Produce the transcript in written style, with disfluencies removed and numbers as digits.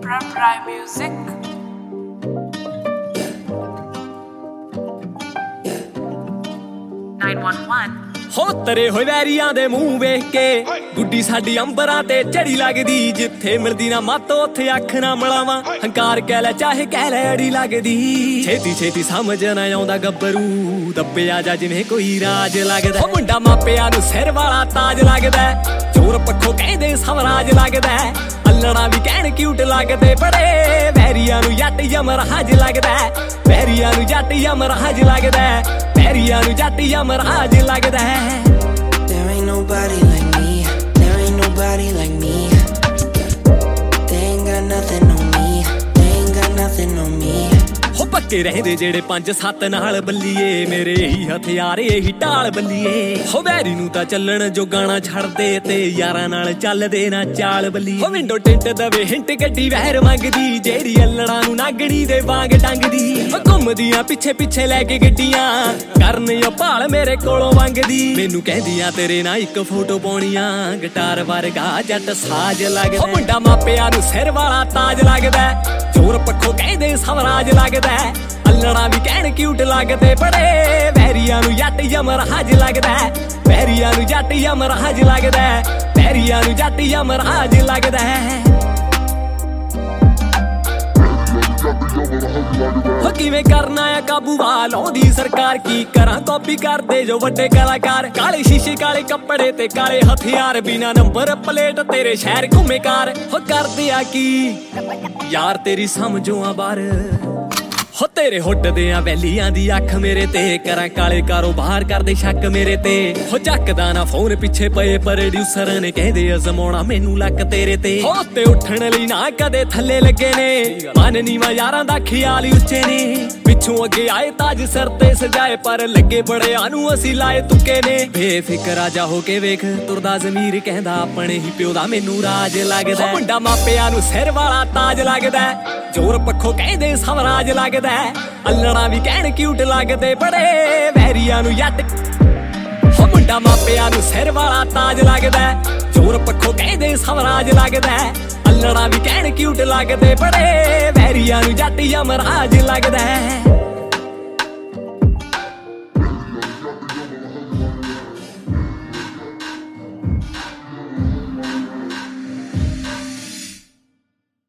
Prime Music. ਹੋ ਤਰੇ ਹੋਏ ਵੈਰੀਆਂ ਦੇ ਮੂੰਹ ਵੇਖ ਕੇ ਗੁੱਡੀ ਸਾਡੀ ਅੰਬਰਾਂ ਤੇ ਚੜੀ ਲੱਗਦੀ। ਜਿੱਥੇ ਮਿਲਦੀ ਨਾ ਮੱਤ ਉੱਥੇ ਅੱਖ ਨਾ ਮਲਾਵਾਂ। ਹੰਕਾਰ ਕਹਿ ਲੈ ਚਾਹੇ ਕਹਿ ਲੈ ਅੜੀ ਲੱਗਦੀ। ਛੇਤੀ ਛੇਤੀ ਸਮਝ ਨਾ ਆਉਂਦਾ ਗੱਭਰੂ ਦੱਬਿਆ ਜਾ ਜਿਵੇਂ ਕੋਈ ਰਾਜ ਲੱਗਦਾ। ਮੁੰਡਾ ਮਾਪਿਆਂ ਨੂੰ ਸਿਰ ਵਾਲਾ ਤਾਜ ਲੱਗਦਾ। ਚੋਰ ਪੱਖੋਂ ਕਹਿੰਦੇ ਸਮਰਾਜ ਲੱਗਦਾ। ਅੱਲੜਾ ਵੀ ਕਹਿਣ ਕਿਊਟ ਲੱਗਦੇ ਬੜੇ। ਵੈਰੀਆਂ ਨੂੰ ਜੱਟ ਯਮਰਾਜ ਲੱਗਦਾ। ਵੈਰੀਆਂ ਨੂੰ ਜੱਟ ਯਮਰਾਜ ਲੱਗਦਾ। ਵੈਰੀਆਂ ਨੂੰ ਜੱਟ ਯਮਰਾਜ ਲੱਗਦਾ। There ain't nobody like me. There ain't nobody like me. They ain't got nothing on me. They ain't got nothing on me. ਹੋ ਪੱਕੇ ਰਹਿੰਦੇ ਜਿਹੜੇ 5-7 ਨਾਲ ਬੱਲੀਏ। ਮੇਰੇ ਇਹੀ ਹਥਿਆਰ ਇਹੀ ਢਾਲ ਬੱਲੀਏ। ਹੋ ਵੈਰੀ ਨੂੰ ਤਾਂ ਚੱਲਣ ਜੋ ਗਾਣਾ ਛੱਡਦੇ ਤੇ ਯਾਰਾਂ ਨਾਲ ਚੱਲਦੇ ਨਾ ਚਾਲ ਬੱਲੀਏ। ਹੋ ਵਿੰਡੋ ਟਿੰਟ ਦਵੇ ਹਿੰਟ ਗੱਡੀ ਵਹਿਰ ਮੰਗਦੀ। ਜਿਹੜੀ ਅੱਲੜਾਂ ਨੂੰ ਨਾਗਣੀ ਦੇ ਵਾਂਗ ਟੰਗਦੀ। ਹੋ ਘੁੰਮਦੀਆਂ ਪਿੱਛੇ ਪਿੱਛੇ ਲੈ ਕੇ ਗੱਡੀਆਂ ਕਰਨ ਉਹ ਭਾਲ ਮੇਰੇ ਕੋਲੋਂ ਮੰਗਦੀ। ਮੈਨੂੰ ਕਹਿੰਦੀਆਂ ਤੇਰੇ ਨਾਲ ਇੱਕ ਫੋਟੋ ਪਾਉਣੀਆਂ। ਗਿਟਾਰ ਵਰਗਾ ਜੱਟ ਸਾਜ ਲੱਗਦਾ। ਮੁੰਡਾ ਮਾਪਿਆਂ ਨੂੰ ਸਿਰ ਵਾਲਾ ਤਾਜ ਲੱਗਦਾ। ਚੋਰ ਪੱਖੋਂ ਕਹਿੰਦੇ ਸਮਰਾਜ ਲੱਗਦਾ। ਅੱਲੜਾ ਵੀ ਕਹਿਣ ਕਿਊਟ ਲੱਗਦੇ ਬੜੇ। ਵੈਰੀਆਂ ਨੂੰ ਜੱਟ ਯਮਰਾਜ ਲੱਗਦਾ। ਵੈਰੀਆਂ ਨੂੰ ਜੱਟ ਯਮਰਾਜ ਲੱਗਦਾ। ਵੈਰੀਆਂ ਨੂੰ ਜੱਟ ਯਮਰਾਜ ਲੱਗਦਾ। ਹੋ ਕਿਵੇਂ ਕਰਨਾ ਆ ਕਾਬੂ ਵਾਲ ਆਉਂਦੀ ਸਰਕਾਰ। ਕੀ ਕਰਾਂ ਕਾਪੀ ਕਰਦੇ ਜੋ ਵੱਡੇ ਕਲਾਕਾਰ। ਕਾਲੇ ਸ਼ੀਸ਼ੇ ਕਾਲੇ ਕੱਪੜੇ ਤੇ ਕਾਲੇ ਹਥਿਆਰ। ਬਿਨਾ ਨੰਬਰ ਪਲੇਟ ਤੇਰੇ ਸ਼ਹਿਰ ਘੁੰਮੇ ਕਾਰ। ਹੋ ਕਰਦੇ ਆ ਕੀ ਯਾਰ ਤੇਰੀ ਸਮਝੋਂ ਆ ਬਾਹਰ। ਹੋ ਤੇਰੇ ਹੁੱਟਦੇ ਆ ਵੈਲੀਆਂ ਦੀ ਅੱਖ ਮੇਰੇ ਤੇ। ਕਰਾਂ ਕਾਲੇ ਕਾਰੋਬਾਰ ਕਰਦੇ ਸ਼ੱਕ ਮੇਰੇ ਤੇ। ਹੋ ਚੱਕਦਾ ਨਾ ਫੋਨ ਪਿੱਛੇ ਪਏ ਪ੍ਰੋਡਿਊਸਰ ਨੇ ਕਹਿੰਦੇ ਅਜ਼ਮਾਉਣਾ ਮੈਨੂੰ ਲੱਕ ਤੇਰੇ ਤੇ। ਹੋ ਤੇ ਉੱਠਣ ਲਈ ਨਾ ਕਦੇ ਥੱਲੇ ਲੱਗੇ ਨੇ। ਮਨ ਨੀਵਾਂ ਯਾਰਾਂ ਦਾ ਖਿਆਲ ਹੀ ਉੱਚੇ ਨੇ। ਪਿੱਛੋਂ ਅੱਗੇ ਆਏ ਤਾਜ ਸਿਰ ਤੇ ਸਜਾਏ ਪਰ ਲੱਗੇ ਬੜਿਆਂ ਨੂੰ ਅਸੀਂ ਲਾਏ ਤੁੱਕੇ ਨੇ। ਬੇਫਿਕਰ ਆਜਾ ਹੋ ਕੇ ਵੇਖ ਤੁਰਦਾ ਜ਼ਮੀਰ ਕਹਿੰਦਾ ਆਪਣੇ ਹੀ ਪਿਓ ਦਾ ਮੈਨੂੰ ਰਾਜ ਲੱਗਦਾ। ਮੁੰਡਾ ਮਾਪਿਆਂ ਨੂੰ ਸਿਰ ਵਾਲਾ ਤਾਜ ਲੱਗਦਾ। ਚੋਰ ਪੱਖੋਂ ਕਹਿੰਦੇ ਸਮਰਾਜ ਲੱਗਦਾ। ਅੱਲੜਾ ਵੀ ਕਹਿਣ ਕਿਊਟ ਲੱਗਦੇ ਬੜੇ। ਵੈਰੀਆਂ ਨੂੰ ਜੱਟ ਹੋ ਮੁੰਡਾ ਮਾਪਿਆਂ ਨੂੰ ਸਿਰ ਵਾਲਾ ਤਾਜ ਲੱਗਦਾ। ਚੋਰ ਪੱਖੋਂ ਕਹਿੰਦੇ ਸਮਰਾਜ ਲੱਗਦਾ। ਅੱਲੜਾ ਵੀ ਕਹਿਣ ਕਿਊਟ ਲੱਗਦੇ ਬੜੇ। ਵੈਰੀਆਂ ਨੂੰ ਜੱਟ ਯਮਰਾਜ ਲੱਗਦਾ।